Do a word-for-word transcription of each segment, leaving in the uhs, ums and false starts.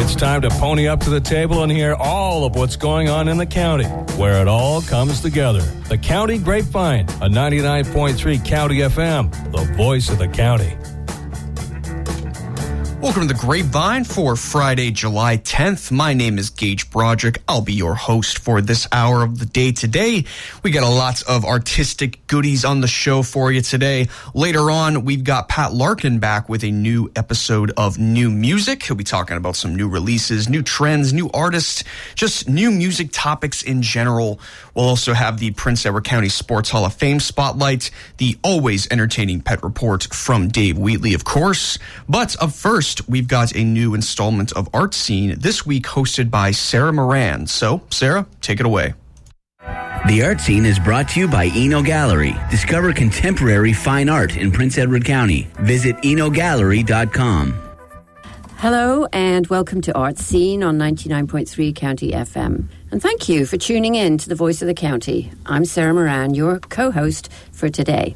It's time to pony up to the table and hear all of what's going on in the county, where it all comes together. The County Grapevine, a ninety-nine point three County F M, the voice of the county. Welcome to the Grapevine for Friday, July tenth. My name is Gage Broderick. I'll be your host for this hour of the day today. We got a lot of artistic goodies on the show for you today. Later on, we've got Pat Larkin back with a new episode of New Music. He'll be talking about some new releases, new trends, new artists, just new music topics in general. We'll also have the Prince Edward County Sports Hall of Fame Spotlight, the always entertaining pet report from Dave Wheatley, of course. But up first, we've got a new installment of Art Scene, this week hosted by Sarah Moran. So, Sarah, take it away. The Art Scene is brought to you by Eno Gallery. Discover contemporary fine art in Prince Edward County. Visit eno gallery dot com. Hello and welcome to Art Scene on ninety-nine point three County F M. And thank you for tuning in to the Voice of the County. I'm Sarah Moran, your co-host for today.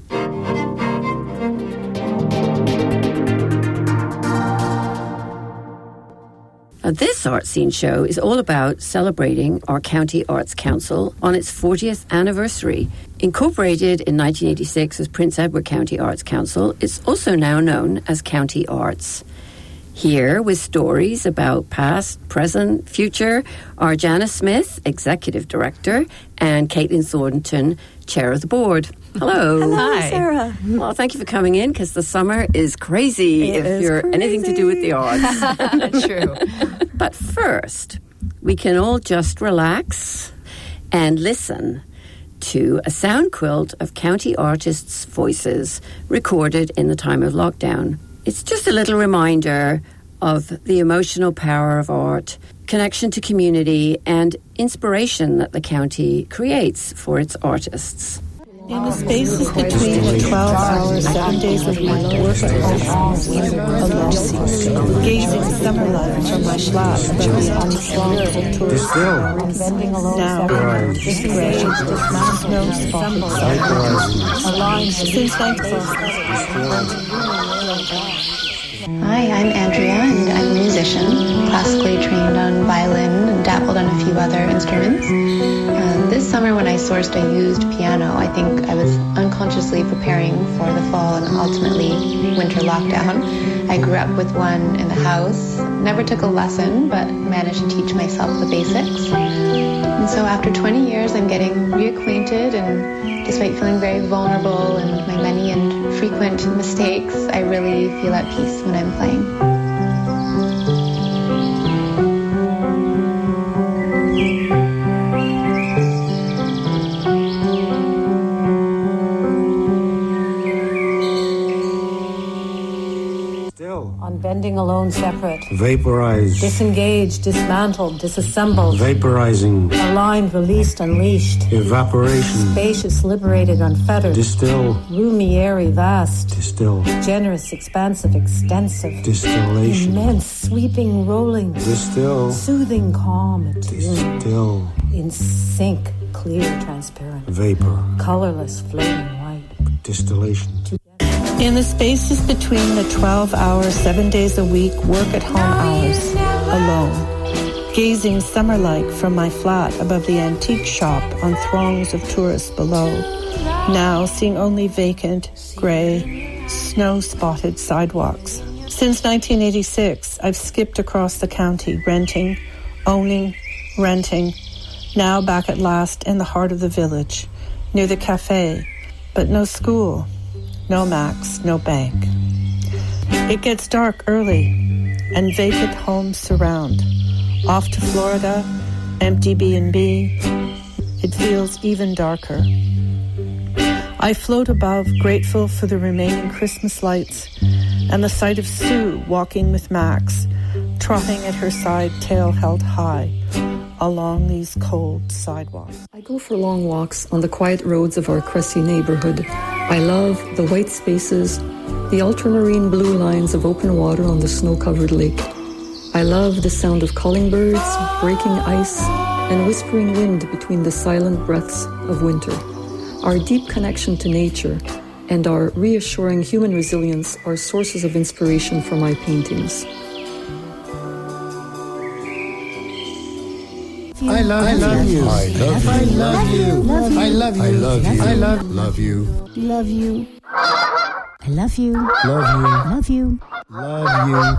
Now, this Art Scene show is all about celebrating our County Arts Council on its fortieth anniversary. Incorporated in nineteen eighty-six as Prince Edward County Arts Council, it's also now known as County Arts. Here, with stories about past, present, future, are Janice Smith, Executive Director, and Caitlin Thornton, Chair of the Board. Hello. Hello, Hi. Sarah. Well, thank you for coming in, because the summer is crazy It if is you're crazy. anything to do with the arts. True. But first, we can all just relax and listen to a sound quilt of county artists' voices recorded in the time of lockdown. It's just a little reminder of the emotional power of art, connection to community, and inspiration that the county creates for its artists. In the spaces between the twelve hours, seven days of my work at home hours, alone, gazing summer light from my flat above the unswamped tourist, bending alone now, this rage, this man snow spotted sidewalks, aligned since Hi, I'm Andrea, and I'm a musician, classically trained on violin and dabbled on a few other instruments. Uh, this summer when I sourced a used piano, I think I was unconsciously preparing for the fall and ultimately winter lockdown. I grew up with one in the house, never took a lesson, but managed to teach myself the basics. And so after twenty years, I'm getting reacquainted, and despite feeling very vulnerable and my many and frequent mistakes, I really feel at peace when I'm playing. Bending alone separate. Vaporized. Disengaged, dismantled, disassembled. Vaporizing. Aligned, released, unleashed. Evaporation. Spacious, liberated, unfettered. Distill. Roomy, airy, vast. Distill. Generous, expansive, extensive. Distillation. Immense, sweeping, rolling. Distill. Soothing, calm, attuned. Distill. In sync, clear, transparent. Vapor. Colorless, floating, white. Distillation. In the spaces between the twelve hours, seven days a week, work at home hours, alone, gazing summer-like from my flat above the antique shop on throngs of tourists below, now seeing only vacant, grey, snow-spotted sidewalks. Since nineteen eighty-six, I've skipped across the county, renting, owning, renting, now back at last in the heart of the village, near the cafe, but no school. No Max, no bank. It gets dark early, and vacant homes surround. Off to Florida, empty B and B. It feels even darker. I float above, grateful for the remaining Christmas lights, and the sight of Sue walking with Max, trotting at her side, tail held high, along these cold sidewalks. I go for long walks on the quiet roads of our Cressy neighbourhood. I love the white spaces, the ultramarine blue lines of open water on the snow-covered lake. I love the sound of calling birds, breaking ice, and whispering wind between the silent breaths of winter. Our deep connection to nature and our reassuring human resilience are sources of inspiration for my paintings. you. I love, I love you. I love, I love you. I love you. I love you. I love, love you. Love you. I love you. Love you. Love you. Love you.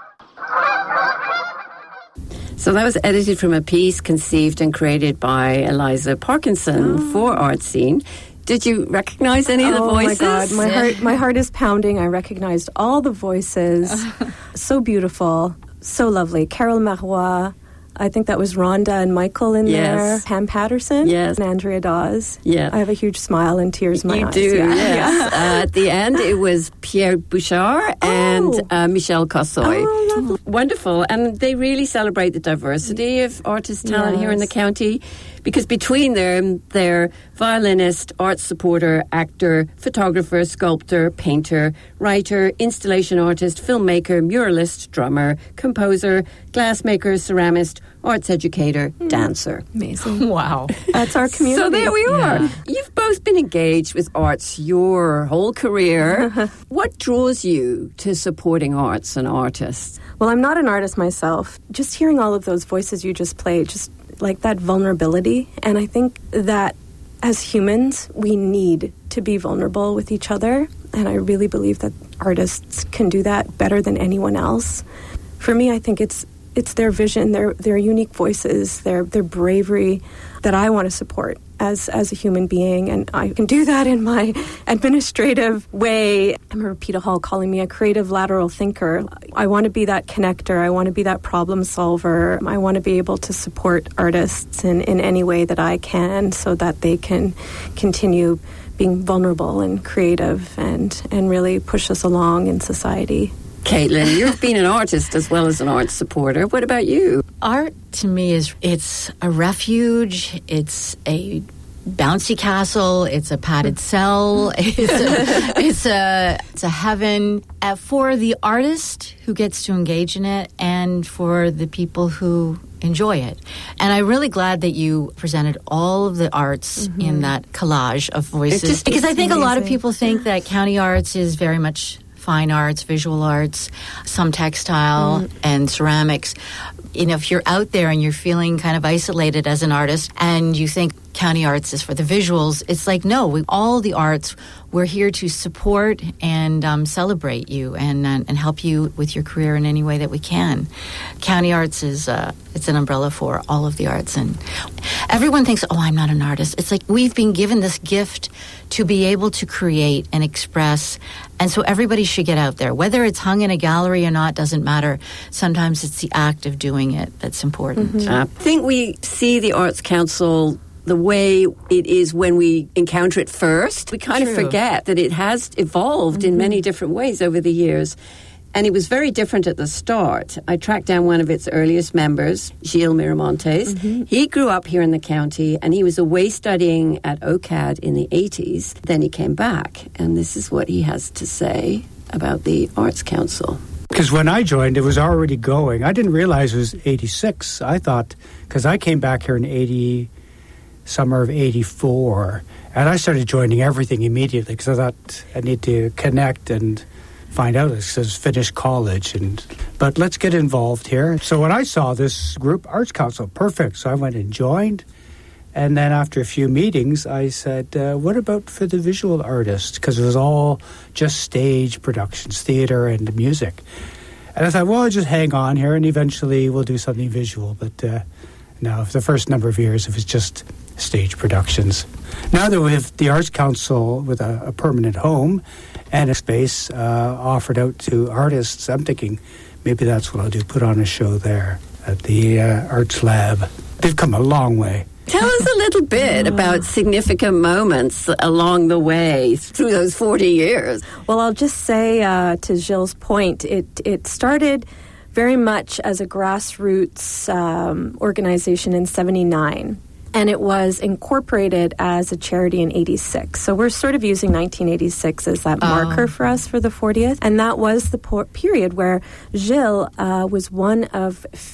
So that was edited from a piece conceived and created by Eliza Parkinson oh. for Art Scene. Did you recognize any of the oh voices? Oh my God, my heart, my heart is pounding. I recognized all the voices. So beautiful, so lovely. Carol Marois. I think that was Rhonda and Michael in yes. there. Pam Patterson. Yes. And Andrea Dawes. Yeah. I have a huge smile and tears in my you eyes. You do, yeah. yes. uh, at the end, it was Pierre Bouchard and oh. uh, Michel Cossoy. Oh, lovely. Wonderful. And they really celebrate the diversity of artist talent yes. here in the county, because between them, they're violinist, art supporter, actor, photographer, sculptor, painter, writer, installation artist, filmmaker, muralist, drummer, composer, glassmaker, ceramist, arts educator, mm. dancer. Amazing. Wow. That's our community. So there we are. Yeah. You've both been engaged with arts your whole career. What draws you to supporting arts and artists? Well, I'm not an artist myself. Just hearing all of those voices you just played, just like that vulnerability. And I think that as humans, we need to be vulnerable with each other. And I really believe that artists can do that better than anyone else. For me, I think it's it's their vision, their their unique voices, their their bravery that I want to support as as a human being, and I can do that in my administrative way. I remember Peter Hall calling me a creative lateral thinker. I want to be that connector. I want to be that problem solver. I want to be able to support artists in, in any way that I can, so that they can continue being vulnerable and creative and, and really push us along in society. Caitlin, you've been an artist as well as an arts supporter. What about you? Art, to me, is it's a refuge. It's a bouncy castle. It's a padded cell. It's a, it's a, it's a heaven uh, for the artist who gets to engage in it and for the people who enjoy it. And I'm really glad that you presented all of the arts mm-hmm. in that collage of voices. Just, because I think amazing. a lot of people think that county arts is very much fine arts, visual arts, some textile mm. and ceramics. You know, if you're out there and you're feeling kind of isolated as an artist and you think county arts is for the visuals, it's like, no, we, all the arts, we're here to support and um, celebrate you and uh, and help you with your career in any way that we can. County arts is uh, it's an umbrella for all of the arts, and everyone thinks, oh, I'm not an artist. It's like we've been given this gift to be able to create and express, and so everybody should get out there. Whether it's hung in a gallery or not doesn't matter. Sometimes it's the act of doing it that's important. Mm-hmm. I think we see the Arts Council the way it is when we encounter it first. We kind True. of forget that it has evolved mm-hmm. in many different ways over the years. And it was very different at the start. I tracked down one of its earliest members, Gilles Miramontes. Mm-hmm. He grew up here in the county, and he was away studying at O C A D in the eighties. Then he came back, and this is what he has to say about the Arts Council. Because when I joined, it was already going. I didn't realize it was eighty-six. I thought, because I came back here in eighty, summer of eighty-four, and I started joining everything immediately because I thought I need to connect and find out. It says finish college, and but let's get involved here. So when I saw this group, Arts Council, perfect. So I went and joined, and then after a few meetings, I said, uh, "What about for the visual artists?" Because it was all just stage productions, theater, and music. And I thought, well, I'll just hang on here, and eventually we'll do something visual. But uh, no, for the first number of years, it was just stage productions. Now that we have the Arts Council with a, a permanent home and a space uh, offered out to artists, I'm thinking maybe that's what I'll do, put on a show there at the uh, Arts Lab. They've come a long way. Tell us a little bit about significant moments along the way through those forty years. Well, I'll just say uh, to Gilles' point, it, it started very much as a grassroots um, organization in seventy-nine. And it was incorporated as a charity in eighty-six. So we're sort of using nineteen eighty-six as that marker oh. for us for the fortieth. And that was the por- period where Gilles uh, was one of fifteen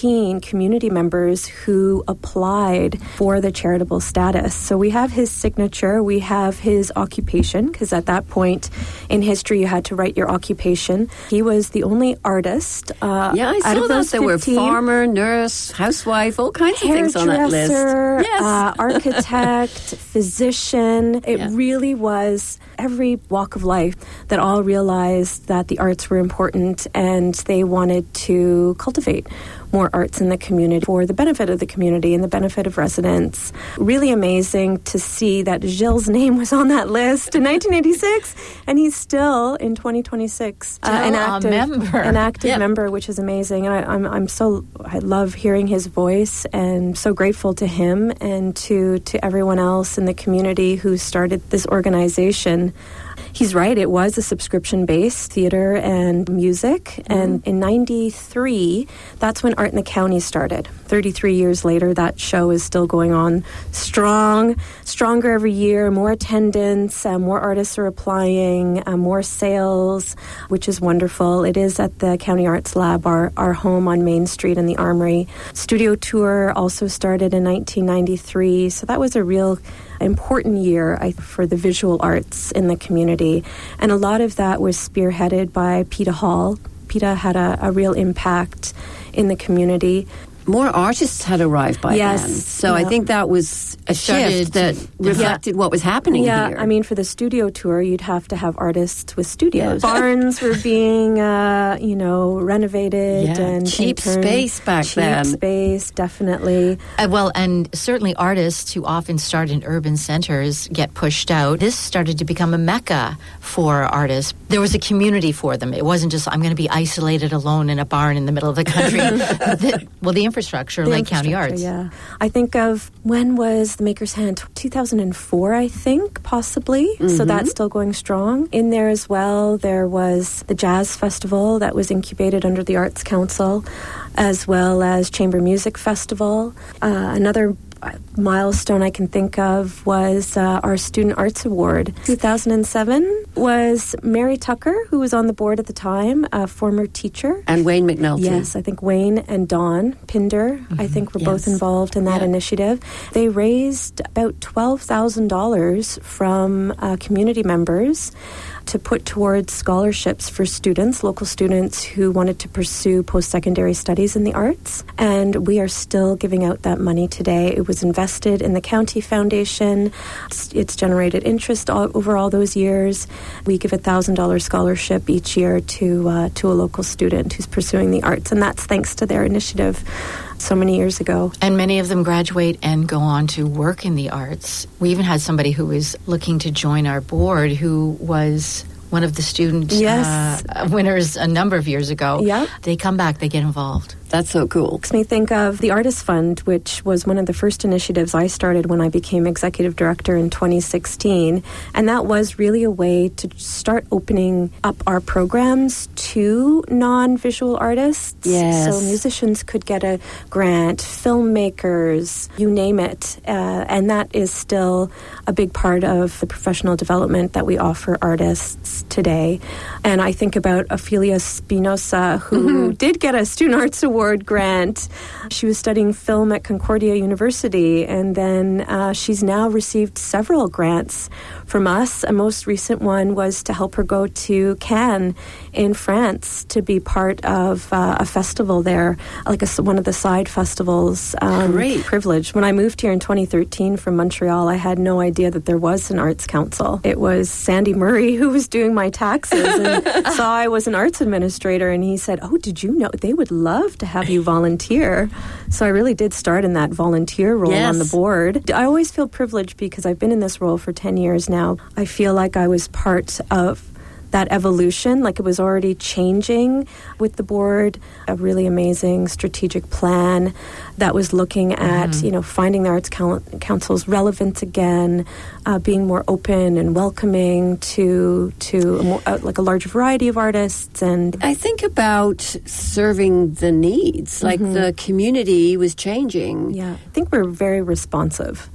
fifteen community members who applied for the charitable status. So we have his signature, we have his occupation, because at that point in history you had to write your occupation. He was the only artist. Uh, yeah, I out saw of that. those There were fifteen. farmer, nurse, housewife, all kinds of things on that list. Hairdresser, Yes. uh, architect, physician. It Yeah. really was every walk of life that all realized that the arts were important and they wanted to cultivate more arts in the community for the benefit of the community and the benefit of residents. Really amazing to see that Gilles' name was on that list in nineteen eighty-six, and he's still in twenty twenty-six uh, an Still a active member. an active Yep. member, which is amazing. And I, I'm I'm so I love hearing his voice, and so grateful to him and to to everyone else in the community who started this organization. He's right, it was a subscription-based theater and music. Mm-hmm. And in ninety-three, that's when Art in the County started. thirty-three years later, that show is still going on strong, stronger every year, more attendance, uh, more artists are applying, uh, more sales, which is wonderful. It is at the County Arts Lab, our, our home on Main Street in the Armory. Studio tour also started in nineteen ninety-three, so that was a real important year I, for the visual arts in the community. And a lot of that was spearheaded by PETA Hall. PETA had a, a real impact in the community. More artists had arrived by Yes, then. So yeah. I think that was a Started shift that to- reflected what was happening yeah, here. I mean, for the studio tour, you'd have to have artists with studios. Yes. Barns were being, uh, you know, renovated. Yeah, and cheap and turned- space back cheap then. space, definitely. Uh, well, and certainly artists who often start in urban centers get pushed out. This started to become a mecca for artists. There was a community for them. It wasn't just, I'm going to be isolated alone in a barn in the middle of the country. the, well, the infrastructure, The like County infrastructure, Arts. Yeah. I think of, when was the Maker's Hand? two thousand four, I think, possibly. So Mhm. that's still going strong. In there as well, there was the Jazz Festival that was incubated under the Arts Council, as well as Chamber Music Festival. Uh, another milestone I can think of was uh, our Student Arts Award. two thousand seven was Mary Tucker, who was on the board at the time, a former teacher. And Wayne McNulty. Yes, I think Wayne and Dawn Pinder, mm-hmm. I think, were Yes. both involved in that Yeah. initiative. They raised about twelve thousand dollars from uh, community members to put towards scholarships for students, local students who wanted to pursue post-secondary studies in the arts. And we are still giving out that money today. It was invested in the County Foundation. It's, it's generated interest all, over all those years. We give a one thousand dollars scholarship each year to uh, to a local student who's pursuing the arts, and that's thanks to their initiative so many years ago. And many of them graduate and go on to work in the arts. We even had somebody who was looking to join our board who was one of the student Yes. uh, winners a number of years ago. Yep. They come back, they get involved. That's so cool. Makes me think of the Artist Fund, which was one of the first initiatives I started when I became executive director in twenty sixteen. And that was really a way to start opening up our programs to non-visual artists. Yes. So musicians could get a grant, filmmakers, you name it. Uh, and that is still a big part of the professional development that we offer artists today. And I think about Ophelia Spinoza, who mm-hmm. did get a Student Arts Award grant. She was studying film at Concordia University, and then uh, she's now received several grants from us. A most recent one was to help her go to Cannes in France to be part of uh, a festival there, like a, one of the side festivals. Um, Great. Privilege. When I moved here in twenty thirteen from Montreal, I had no idea that there was an arts council. It was Sandy Murray who was doing my taxes and saw I was an arts administrator, and he said, "Oh, did you know they would love to have you volunteer?" So I really did start in that volunteer role Yes. on the board. I always feel privileged because I've been in this role for ten years now. I feel like I was part of that evolution, like it was already changing with the board, a really amazing strategic plan that was looking at, mm-hmm. you know, finding the Arts Coun- Council's relevance again, uh, being more open and welcoming to to a more, uh, like a large variety of artists. And I think about serving the needs, like Mhm. the community was changing. yeah, I think we're very responsive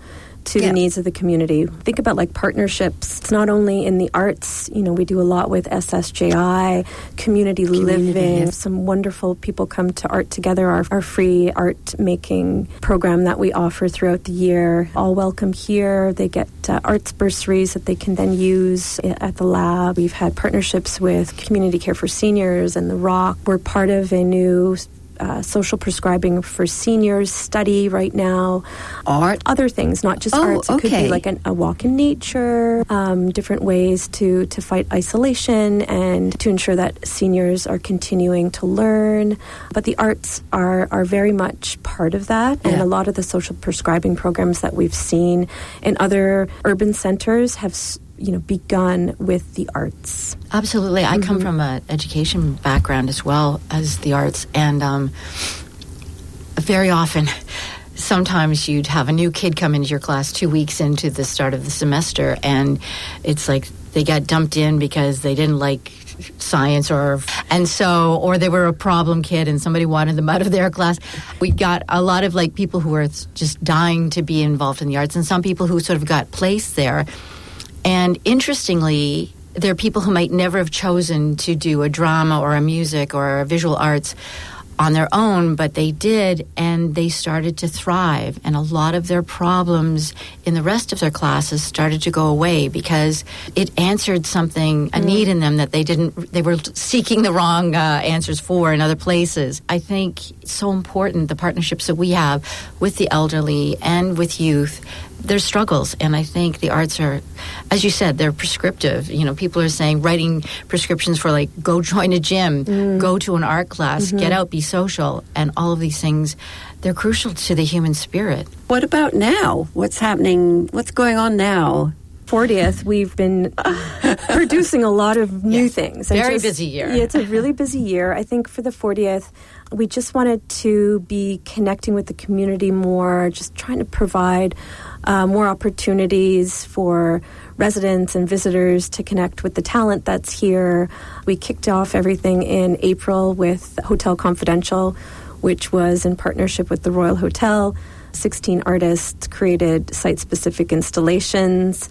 to yeah. the needs of the community. Think about like partnerships. It's not only in the arts. You know, we do a lot with S S J I, community, community living. Yes. Some wonderful people come to Art Together, our, our free art making program that we offer throughout the year. All welcome here. They get uh, arts bursaries that they can then use at the lab. We've had partnerships with Community Care for Seniors and The Rock. We're part of a new Uh, social prescribing for seniors study right now. Art? Other things, not just oh, arts. It okay. could be like an, a walk in nature, um, different ways to, to fight isolation and to ensure that seniors are continuing to learn. But the arts are, are very much part of that. Yeah. And a lot of the social prescribing programs that we've seen in other urban centers have you know, begun with the arts. Absolutely. I mm-hmm. come from an education background as well as the arts, and um, very often, sometimes you'd have a new kid come into your class two weeks into the start of the semester, and it's like they got dumped in because they didn't like science or and so or they were a problem kid and somebody wanted them out of their class. We got a lot of like people who were just dying to be involved in the arts, and some people who sort of got placed there. And interestingly, there are people who might never have chosen to do a drama or a music or a visual arts on their own, but they did, and they started to thrive. And a lot of their problems in the rest of their classes started to go away because it answered something, a mm. need in them that they didn't, they were seeking the wrong uh, answers for in other places. I think it's so important, the partnerships that we have with the elderly and with youth. There's struggles, and I think the arts are, as you said, they're prescriptive. You know, people are saying, writing prescriptions for, like, go join a gym, mm. go to an art class, mm-hmm. get out, be social, and all of these things, they're crucial to the human spirit. What about now? What's happening? What's going on now? fortieth, we've been producing a lot of new yes. things. Very just, busy year. Yeah, it's a really busy year. I think for the fortieth, we just wanted to be connecting with the community more, just trying to provide uh, more opportunities for residents and visitors to connect with the talent that's here. We kicked off everything in April with Hotel Confidential, which was in partnership with the Royal Hotel. sixteen artists created site-specific installations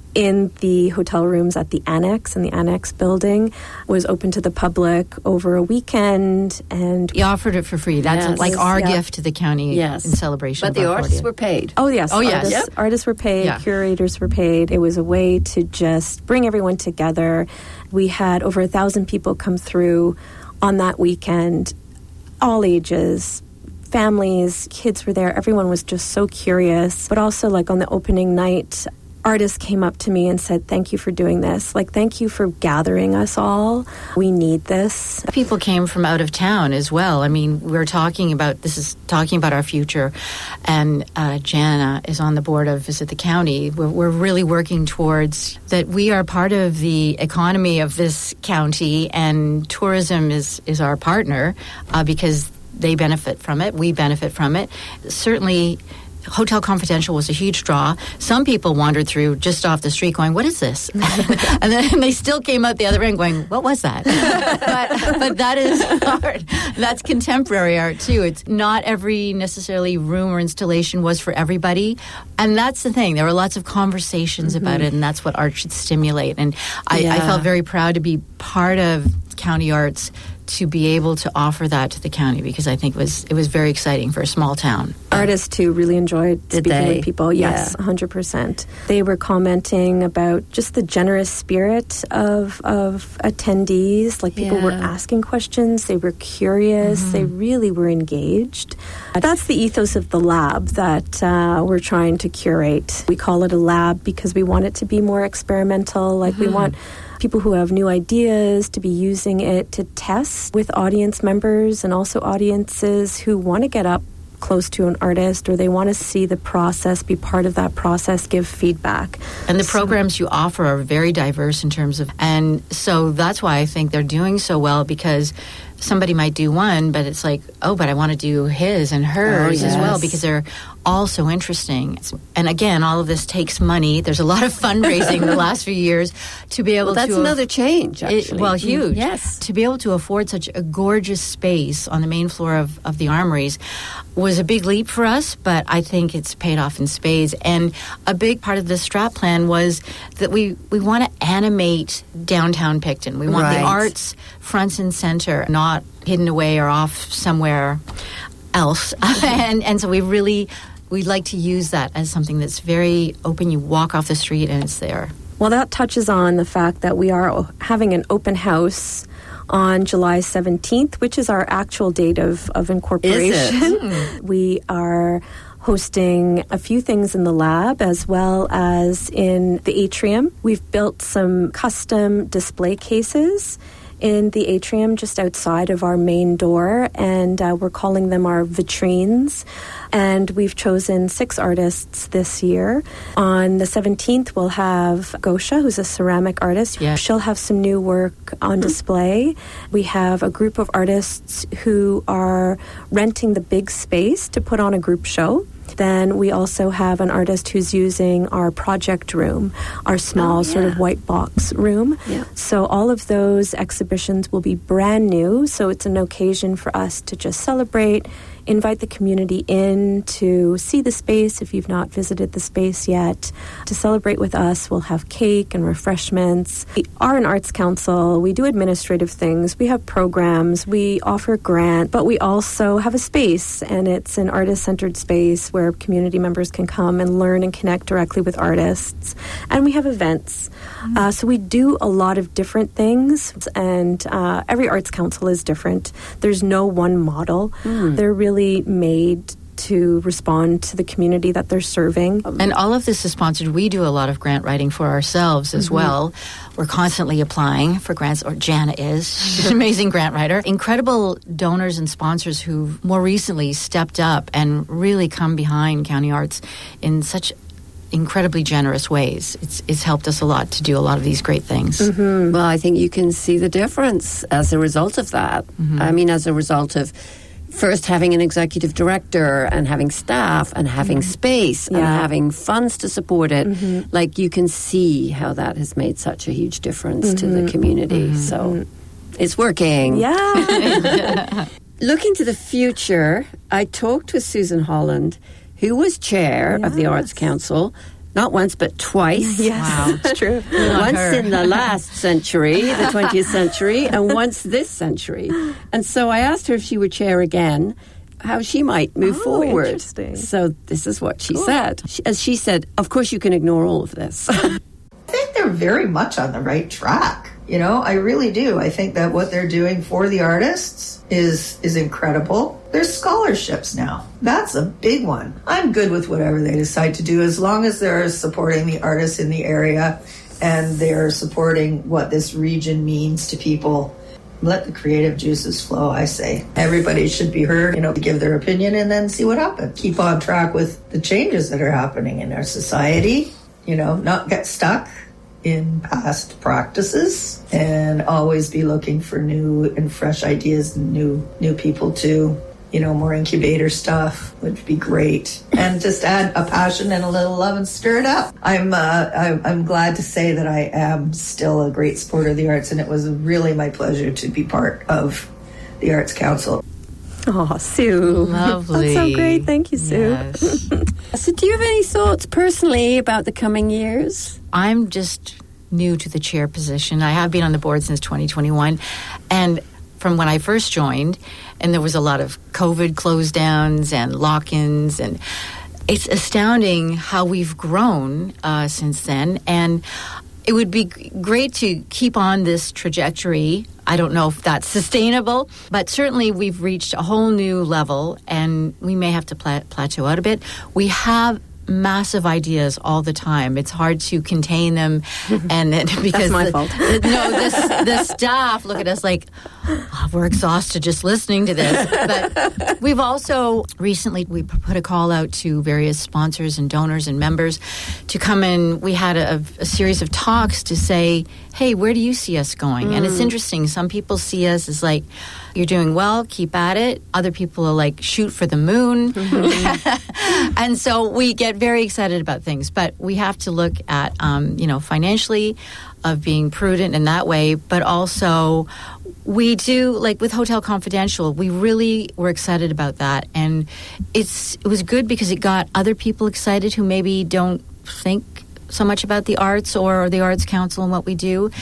in the hotel rooms at the Annex, and the Annex building was open to the public over a weekend. And you offered it for free. That's yes. like our yeah. gift to the county yes. in celebration. But of the our artists fortieth. were paid. Oh, yes. Oh, yes. Artists, yep. artists were paid. Yeah. Curators were paid. It was a way to just bring everyone together. We had over a thousand people come through on that weekend, all ages, families, kids were there. Everyone was just so curious. But also, like, on the opening night, artists came up to me and said, thank you for doing this. Like, thank you for gathering us all. We need this. People came from out of town as well. I mean, we're talking about, this is talking about our future. And uh, Jana is on the board of Visit the County. We're, we're really working towards that we are part of the economy of this county, and tourism is, is our partner uh, because they benefit from it. We benefit from it. Certainly, Hotel Confidential was a huge draw. Some people wandered through just off the street going, what is this? And then they still came out the other end going, what was that? but, but that is art. That's contemporary art, too. It's not every necessarily room or installation was for everybody. And that's the thing. There were lots of conversations mm-hmm. about it, and that's what art should stimulate. And I, yeah. I felt very proud to be part of County Arts, to be able to offer that to the county, because I think it was it was very exciting for a small town. Artists, too, really enjoyed Did speaking they? with people. Yes, yeah. one hundred percent. They were commenting about just the generous spirit of of attendees. Like, people yeah. were asking questions. They were curious. Mm-hmm. They really were engaged. That's the ethos of the lab that uh, we're trying to curate. We call it a lab because we want it to be more experimental. Like, mm-hmm. we want people who have new ideas to be using it to test with audience members, and also audiences who want to get up close to an artist, or they want to see the process, be part of that process, give feedback. And the so, programs you offer are very diverse in terms of, and so that's why I think they're doing so well, because somebody might do one, but it's like, oh, but I want to do his and hers oh, yes. as well, because they're all so interesting. And again, all of this takes money. There's a lot of fundraising the last few years to be able well, that's to... That's another change, actually. It, well, huge. Mm, yes. To be able to afford such a gorgeous space on the main floor of, of the Armories was was a big leap for us, but I think it's paid off in spades. And a big part of the strat plan was that we, we want to animate downtown Picton. We want Right. the arts front and center, not hidden away or off somewhere else. and and so we really, we like to use that as something that's very open. You walk off the street and it's there. Well, that touches on the fact that we are having an open house on July seventeenth, which is our actual date of, of incorporation. Is it? Mm. We are hosting a few things in the lab as well as in the atrium. We've built some custom display cases in the atrium just outside of our main door, and uh, we're calling them our vitrines. And we've chosen six artists this year. On the seventeenth, we'll have Gosha, who's a ceramic artist. Yeah. She'll have some new work on mm-hmm. display. We have a group of artists who are renting the big space to put on a group show. Then we also have an artist who's using our project room, our small oh, yeah. sort of white box room. Yeah. So all of those exhibitions will be brand new. So it's an occasion for us to just celebrate, invite the community in to see the space if you've not visited the space yet, to celebrate with us. We'll have cake and refreshments. We are an arts council. We do administrative things. We have programs. We offer grant, but we also have a space, and it's an artist-centered space where community members can come and learn and connect directly with artists. And we have events. Mm-hmm. Uh, so we do a lot of different things, and uh, every arts council is different. There's no one model. Mm. They're really made to respond to the community that they're serving. And all of this is sponsored. We do a lot of grant writing for ourselves as mm-hmm. well. We're constantly applying for grants, or Jana is. She's an amazing grant writer. Incredible donors and sponsors who more recently stepped up and really come behind County Arts in such incredibly generous ways. It's it's helped us a lot to do a lot of these great things. Mm-hmm. Well, I think you can see the difference as a result of that. Mm-hmm. I mean, as a result of first having an executive director and having staff and having mm-hmm. space and yeah. having funds to support it, mm-hmm. like you can see how that has made such a huge difference mm-hmm. to the community. Mm-hmm. So it's working. Yeah. Looking to the future, I talked with Susan Holland, who was chair yes. of the Arts Council, not once, but twice. Yes, wow. It's true. Once in the last century, the twentieth century, and once this century. And so I asked her if she would chair again, how she might move oh, forward. Interesting. So this is what she cool. said. She, as she said, of course you can ignore all of this. I think they're very much on the right track. You know, I really do. I think that what they're doing for the artists is is incredible. There's scholarships now. That's a big one. I'm good with whatever they decide to do as long as they're supporting the artists in the area and they're supporting what this region means to people. Let the creative juices flow, I say. Everybody should be heard, you know, to give their opinion and then see what happens. Keep on track with the changes that are happening in our society, you know, not get stuck in past practices and always be looking for new and fresh ideas and new new people too. You know, more incubator stuff would be great. And just add a passion and a little love and stir it up. I'm, uh, I'm, I'm glad to say that I am still a great supporter of the arts, and it was really my pleasure to be part of the Arts Council. Oh, Sue. Lovely. That's so great. Thank you, Sue. Yes. So do you have any thoughts personally about the coming years? I'm just new to the chair position. I have been on the board since twenty twenty-one. And from when I first joined, and there was a lot of COVID close downs and lock-ins, and it's astounding how we've grown uh, since then. And it would be g- great to keep on this trajectory. I don't know if that's sustainable, but certainly we've reached a whole new level, and we may have to pla- plateau out a bit. We have massive ideas all the time. It's hard to contain them, and it, because that's my the, fault. The, no, the, the staff look at us like, oh, we're exhausted just listening to this. But we've also recently we put a call out to various sponsors and donors and members to come in. We had a, a series of talks to say, hey, where do you see us going? Mm. And it's interesting. Some people see us as like, you're doing well, keep at it. Other people are like, shoot for the moon. Mm-hmm. And so we get very excited about things. But we have to look at, um, you know, financially, of being prudent in that way, but also We do, like with Hotel Confidential, we really were excited about that. And it's it was good because it got other people excited who maybe don't think so much about the arts or the Arts Council and what we do.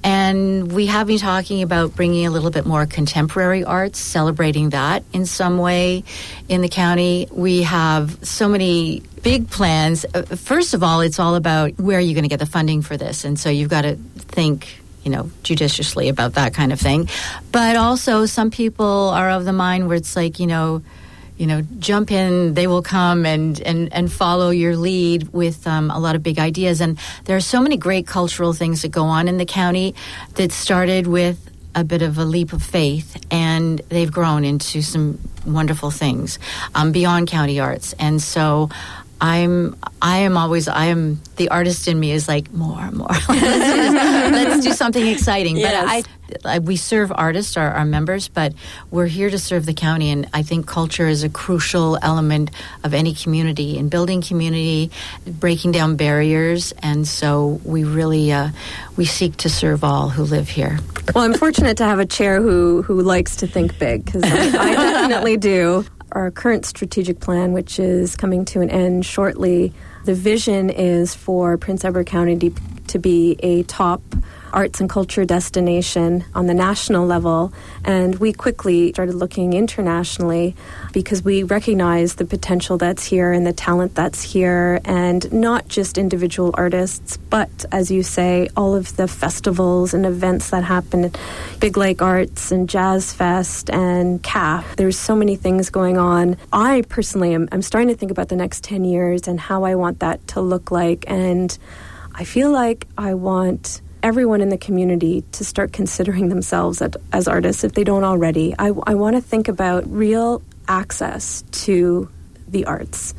And we have been talking about bringing a little bit more contemporary arts, celebrating that in some way in the county. We have so many big plans. Uh, first of all, it's all about where are you going to get the funding for this? And so you've got to think, you know, judiciously about that kind of thing. But also some people are of the mind where it's like, you know, you know, jump in, they will come and, and, and follow your lead with um, a lot of big ideas. And there are so many great cultural things that go on in the county that started with a bit of a leap of faith, and they've grown into some wonderful things um, beyond county arts. And so I'm, I am always, I am, the artist in me is like, more, more. let's, do, let's do something exciting. Yes. But I, I, we serve artists, our, our members, but we're here to serve the county. And I think culture is a crucial element of any community, in building community, breaking down barriers. And so we really, uh, we seek to serve all who live here. Well, I'm fortunate to have a chair who, who likes to think big, because I, I definitely do. Our current strategic plan, which is coming to an end shortly, the vision is for Prince Edward County to, to be a top arts and culture destination on the national level. And we quickly started looking internationally because we recognize the potential that's here and the talent that's here, and not just individual artists, but, as you say, all of the festivals and events that happen at Big Lake Arts and Jazz Fest and C A F. There's so many things going on. I personally am I'm starting to think about the next ten years and how I want that to look like. And I feel like I want everyone in the community to start considering themselves as, as artists if they don't already. I, I want to think about real access to the arts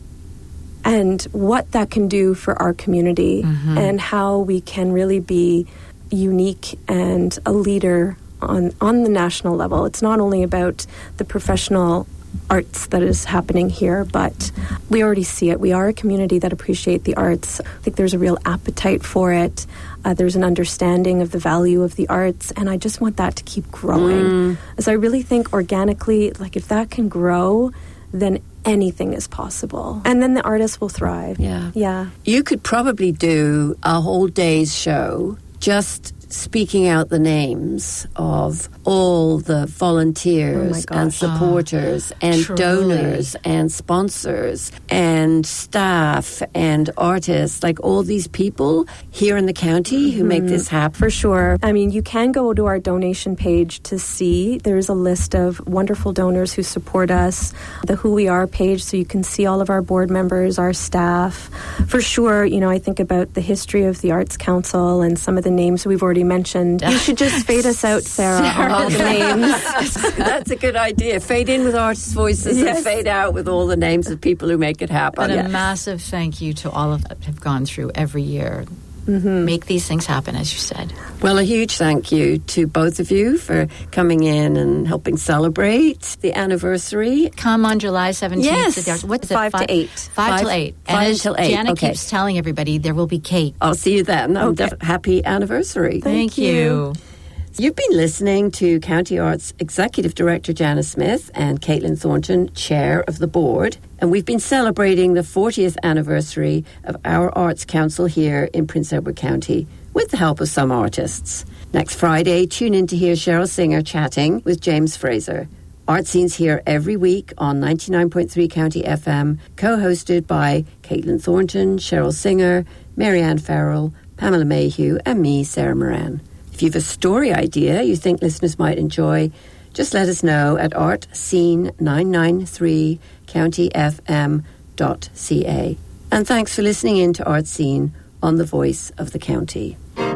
and what that can do for our community, mm-hmm. and how we can really be unique and a leader on, on the national level. It's not only about the professional arts that is happening here, but we already see it. We are a community that appreciate the arts. I think there's a real appetite for it. Uh, there's an understanding of the value of the arts, and I just want that to keep growing. Mm. As I really think organically, like if that can grow, then anything is possible. And then the artists will thrive. Yeah. Yeah. You could probably do a whole day's show just speaking out the names of all the volunteers oh and supporters oh, and truly. donors and sponsors and staff and artists, like all these people here in the county who mm-hmm. make this happen. For sure. I mean, you can go to our donation page to see. There's a list of wonderful donors who support us, the Who We Are page, so you can see all of our board members, our staff. For sure, you know, I think about the history of the Arts Council and some of the names we've already mentioned. You should just fade us out, Sarah, on all the names. That's a good idea. Fade in with artists' voices, yes. and fade out with all the names of people who make it happen. But yeah. a massive thank you to all of that have gone through every year. Mm-hmm. Make these things happen, as you said. Well, a huge thank you to both of you for coming in and helping celebrate the anniversary. Come on July seventeenth. Yes. To the, what's it? Five, five to eight. Five, five till eight. Five and as till eight. Janet okay. keeps telling everybody, there will be cake. I'll see you then. Okay. Def- happy anniversary. Thank, Thank you. you. You've been listening to County Arts Executive Director Janice Smith and Caitlin Thornton, Chair of the Board. And we've been celebrating the fortieth anniversary of our Arts Council here in Prince Edward County with the help of some artists. Next Friday, tune in to hear Cheryl Singer chatting with James Fraser. Art Scene's here every week on ninety-nine point three County F M, co-hosted by Caitlin Thornton, Cheryl Singer, Marianne Farrell, Pamela Mayhew, and me, Sarah Moran. If you have a story idea you think listeners might enjoy, just let us know at artscene nine nine three county f m dot c a. And thanks for listening in to Art Scene on the Voice of the County.